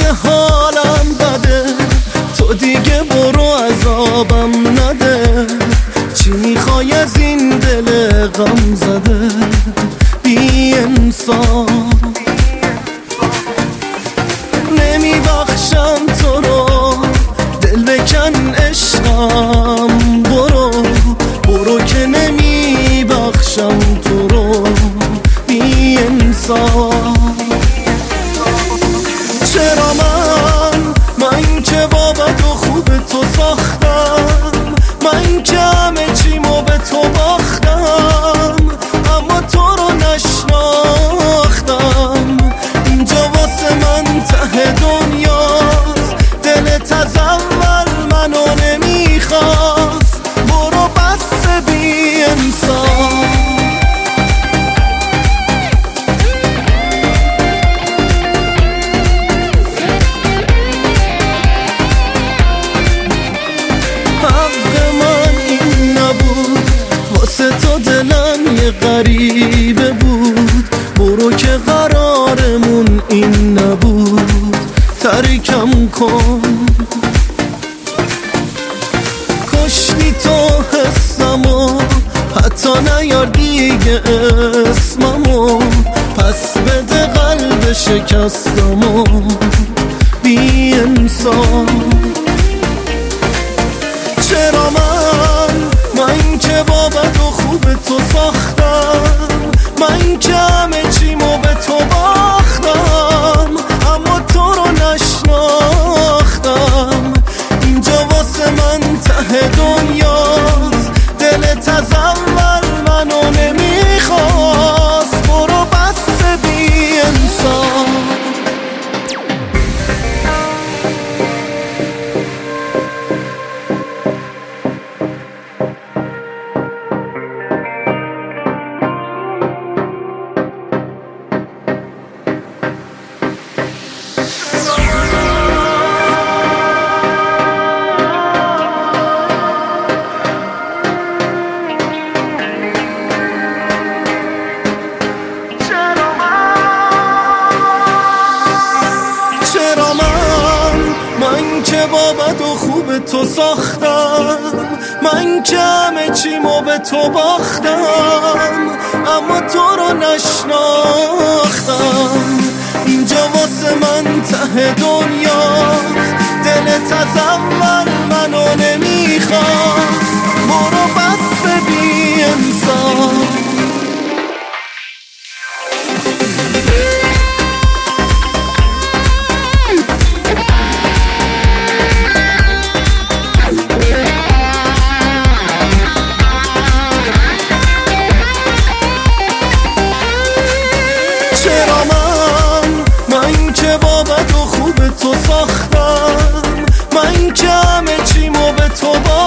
که حالم بده، تو دیگه برو عذابم نده. چی میخوای از این دل غم زده بی انسان؟ نمیبخشم تو رو، دل بکن عشقم، برو برو که نمیبخشم تو رو بی انسان. چرا من که بابت و خوب تو ساختم، من که همه چیمو به تو باختم، اما تو رو نشناختم. اینجا واسه من ته دنیاست، دلت از اول منو نمیخواست، برو بس بی انسان. واسه تو دلم یه غریبه بود، برو که قرارمون این نبود، ترکم کن. کشتی تو حسمو، حتی نیار دیگه اسممو، پس بده قلب شکستمو بی انسان. چرا من که بابت و خوب تو ساختم، من که همه چیمو به تو باختم، اما تو رو نشناختم. اینجا واسه من ته دنیاست، دلت از اول منو نمیخواست، برو بس بی انسان. من که بابت و خوب تو ساختم، من که همه چیمو به تو باختم، اما تو رو نشناختم. اینجا واسه من ته دنیاست، دلت از اول منو نمیخواست، برو بس بی انسان. چرا من که بابت و خوب تو ساختم، من که همه چیمو به تو